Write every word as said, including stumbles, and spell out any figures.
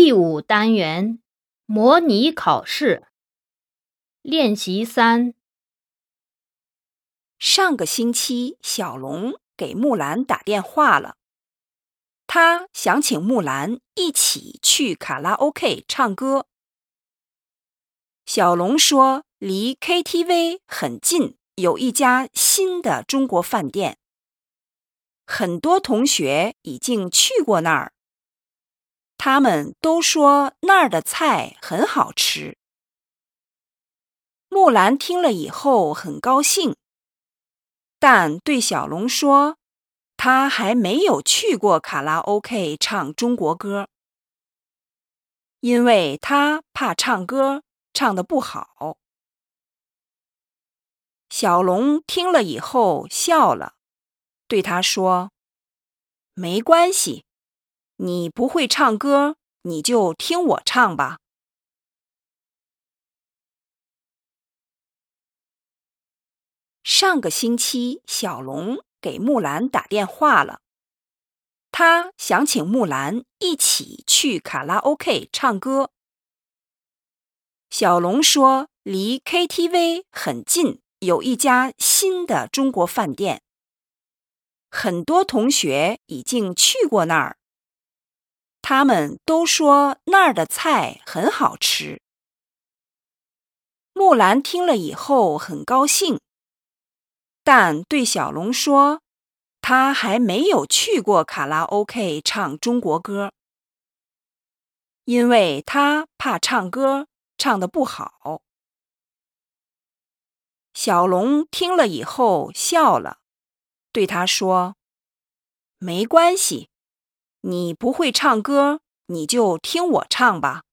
第五单元模拟考试练习三。 上个星期，小龙给木兰打电话了，他想请木兰一起去卡拉 OK 唱歌。小龙说离 K T V 很近，有一家新的中国饭店，很多同学已经去过那儿，他们都说那儿的菜很好吃。木兰听了以后很高兴，但对小龙说，他还没有去过卡拉 OK 唱中国歌，因为他怕唱歌唱得不好。小龙听了以后笑了，对他说，没关系，你不会唱歌，你就听我唱吧。上个星期，小龙给木兰打电话了，他想请木兰一起去卡拉 OK 唱歌。小龙说离 K T V 很近，有一家新的中国饭店，很多同学已经去过那儿，他们都说那儿的菜很好吃。木兰听了以后很高兴，但对小龙说，他还没有去过卡拉 OK 唱中国歌，因为他怕唱歌唱得不好。小龙听了以后笑了，对他说，没关系，你不会唱歌，你就听我唱吧。